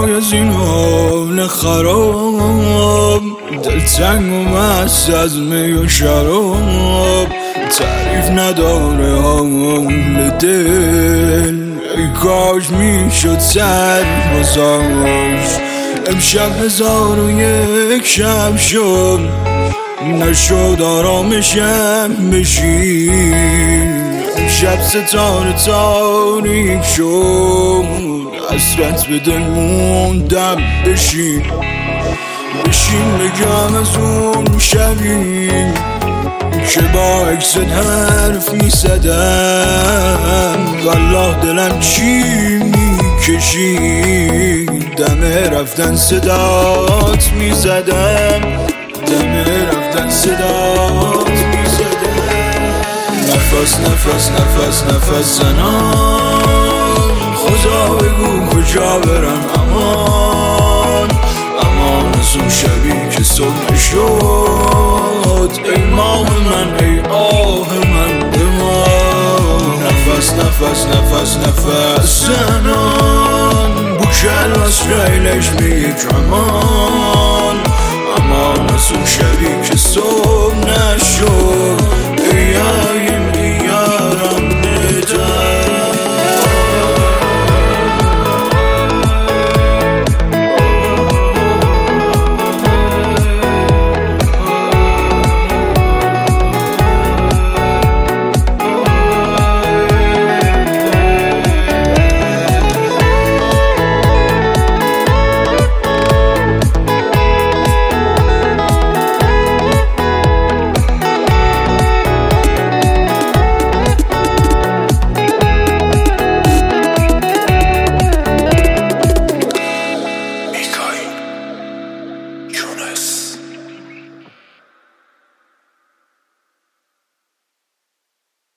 وای از این حال خراب، دلتنگ و مست از می و شراب، تعریف نداره حال دل. ای کاش میشد سر بزاش، امشب 1001 شب شد، نشد آرامشم بشین. امشب ستاره تاریک شد، حسرت به دل موندم. بشین بگم از اون شبی که با عکست حرف میزدم، والله دلم چی میکشید. دم رفتن صدات میزدم، دم رفتن صدات میزدم. نفس زنان، خدا بگو کجا برم. امان از اون شبی که صبح شد. ای ماه من، ای آه من بمان. نفس زنان، bu kelmas reyleşmeyik. Aman از اون شبی که صبح نشد.